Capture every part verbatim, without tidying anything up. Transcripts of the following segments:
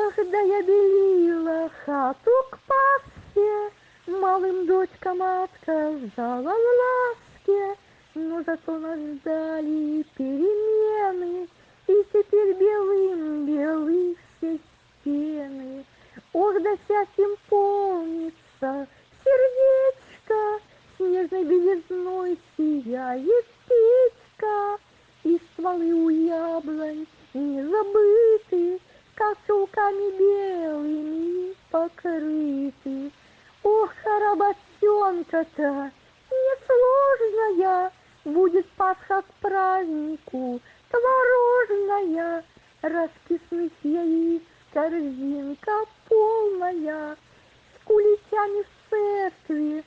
Ох, да я белила хату к Пасхе, малым дочкам отказала в ласке, но зато нас ждали перемены, и теперь белым-белы все стены. Ох, да всяким полнится сердечко, снежной белизной сияет печка, и стволы у яблонь не забыты, как шелками белыми покрыты. Ох, а работенка-то несложная, будет Пасха к празднику творожная, расписных яиц корзинка полная, с куличами в церкви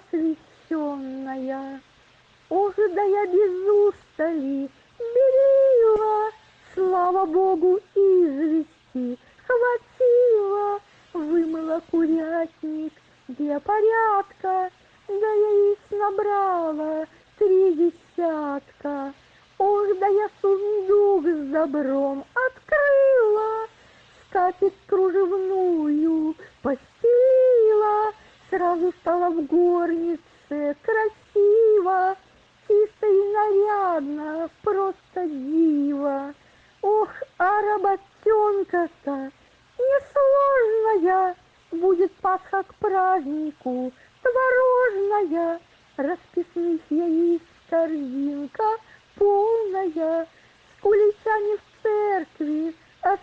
освященная. Ох, да я без устали белила, слава Богу, извести хватило, вымыла курятник для порядка, да яиц набрала три десятка. Ох, да я сундук с добром открыла, скатерть кружевную постелила, сразу стало в горнице красиво, чисто и нарядно, просто диво. Ох, а работенка-то несложная, будет Пасха к празднику творожная, расписных яиц корзинка полная, с куличами в церкви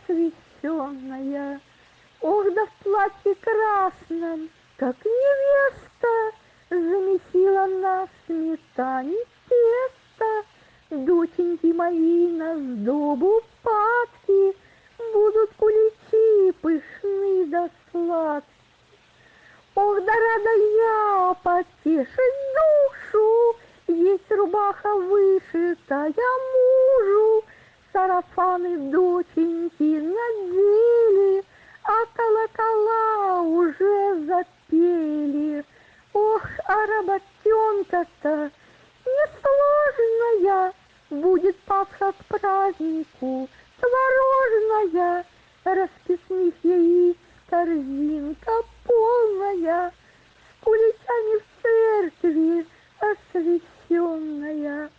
освященная. Ох, да в платье красном, как невеста, замесила на сметане тесто. Доченьки мои на сдобу падки, будут куличи пышные да сладкие. Ох, да рада я потешить душу, есть рубаха вышитая мужу, сарафаны доченьки надели, а колокола уже запели. Ох, а работенка-то несложная, будет Пасха к празднику творожная, расписных яиц корзинка полная, с куличами в церкви освященная.